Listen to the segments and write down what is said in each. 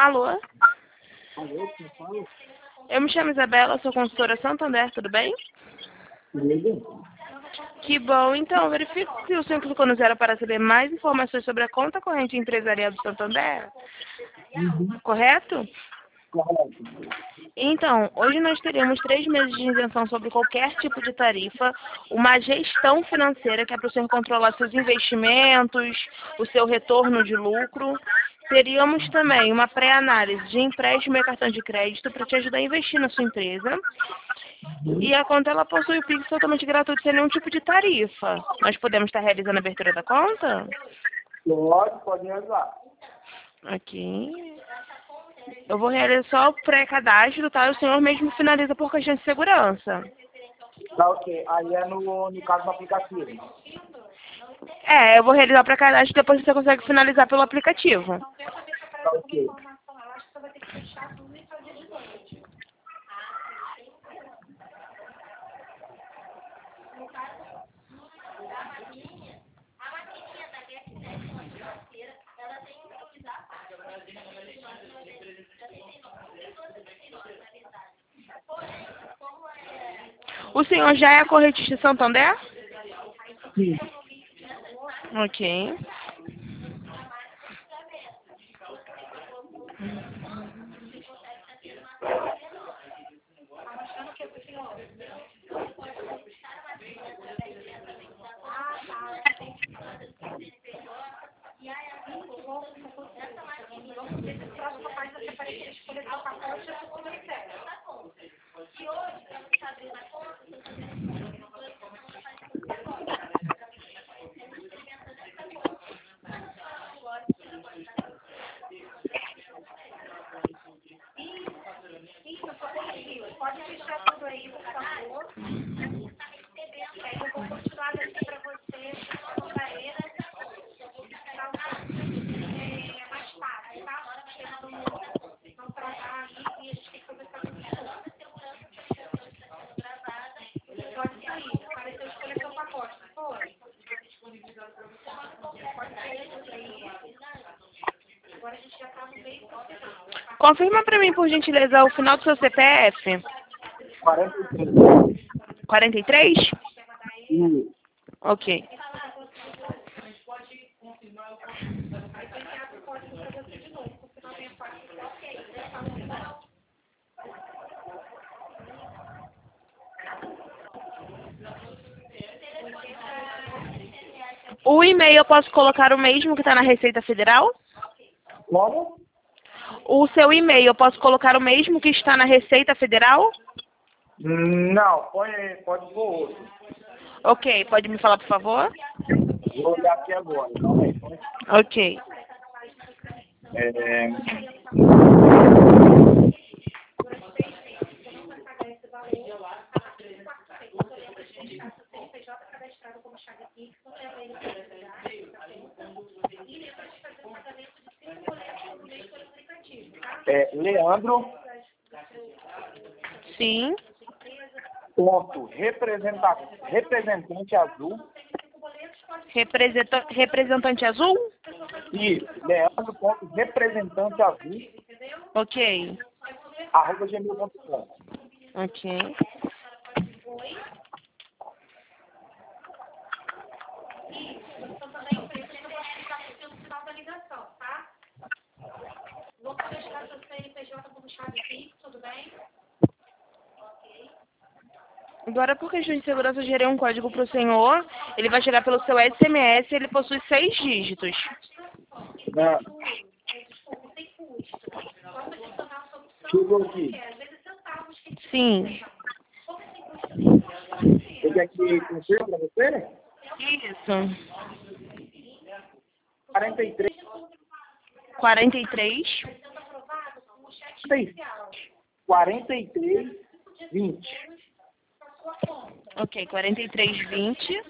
Alô? Alô, quem fala? Eu me chamo Isabela, sou consultora Santander, tudo bem? Tudo? Que bom, então, verifique se o senhor clicou no zero para saber mais informações sobre a conta corrente empresarial do Santander, Uhum. correto? Correto. Então, hoje nós teremos 3 meses de isenção sobre qualquer tipo de tarifa, uma gestão financeira, que é para o senhor controlar seus investimentos, o seu retorno de lucro. Teríamos também uma pré-análise de empréstimo e cartão de crédito para te ajudar a investir na sua empresa. E a conta ela possui o Pix totalmente gratuito, sem nenhum tipo de tarifa. Nós podemos estar realizando a abertura da conta? Pode ajudar. Aqui. Eu vou realizar só o pré-cadastro, tá? E o senhor mesmo finaliza por questão de segurança. Tá ok. Aí é no caso do aplicativo. É, eu vou realizar o pré-cadastro e depois você consegue finalizar pelo aplicativo. Tá ok. O senhor já é correntista de Santander? Sim. Ok. Confirma para mim, por gentileza, o final do seu CPF. 43. 43? Isso. Ok. O e-mail eu posso colocar o mesmo que está na Receita Federal? Como? O seu e-mail eu posso colocar o mesmo que está na Receita Federal? Não, pode pôr outro. Ok, pode me falar, por favor? Vou olhar aqui agora. Calma aí. Ok. É... Leandro, Sim. ponto, representante azul. Representante azul? Isso, Leandro, ponto, representante azul, Ok. @gmail.com. Ok. Agora, por questão de segurança, eu gerei um código para o senhor. Ele vai chegar pelo seu SMS e ele possui 6 dígitos. Não. Chegou aqui. Sim. Ele aqui confirma para você? Isso. 43. 43. 43, 20. Ok, 4320.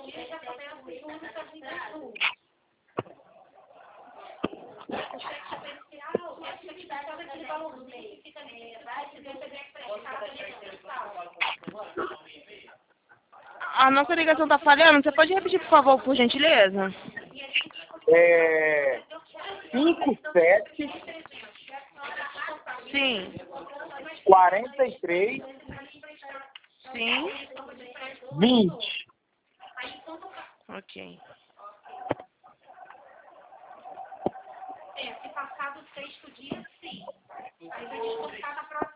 A nossa ligação está falhando. Você pode repetir, por favor, por gentileza? 57 Sim. 43 Sim. 20. Ok. Se passar do sexto dia, sim. Aí vai descontar na próxima.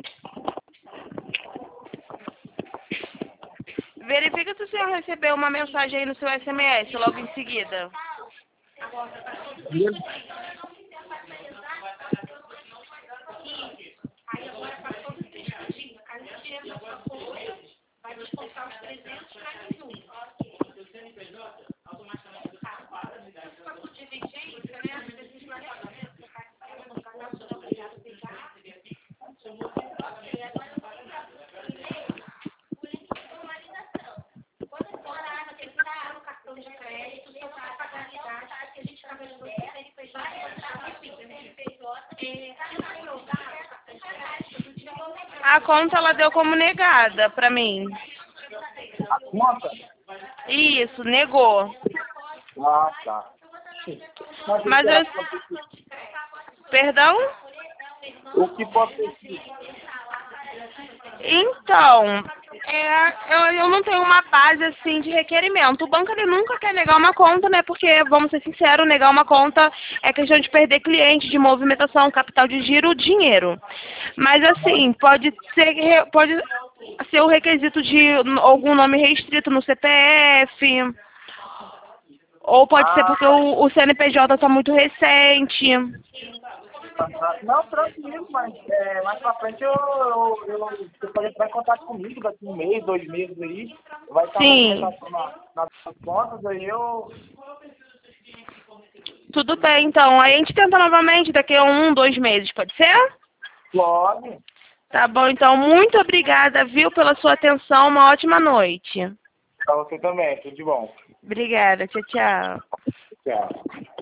Verifica se o senhor recebeu uma mensagem aí no seu SMS logo em seguida. Aí agora passou do sexto dia. Aí o dinheiro da sua folha vai descontar os 300 mais um. Só por diligência, né? Às vezes vai cartão de crédito, só para pagar a idade, que a gente está vendo você, A conta ela deu como negada pra mim. A conta? Isso, negou. Ah, tá. Mas eu... Perdão? O que pode ter sido? Então, eu não tenho uma base assim de requerimento. O banco ele nunca quer negar uma conta, né? Porque, vamos ser sinceros, negar uma conta é questão de perder cliente, de movimentação, capital de giro, dinheiro. Mas assim, pode ser o requisito de algum nome restrito no CPF. Ou pode ser porque o CNPJ está muito recente. Não, tranquilo, mas mais pra frente você pode entrar em contato comigo daqui 1 mês, 2 meses aí. Vai estar Sim. nas contas, aí eu... Tudo bem, então. Aí a gente tenta novamente daqui a 1, 2 meses, pode ser? Pode. Tá bom, então. Muito obrigada, viu, pela sua atenção. Uma ótima noite. Pra você também, tudo de bom. Obrigada. Tchau, tchau. Tchau.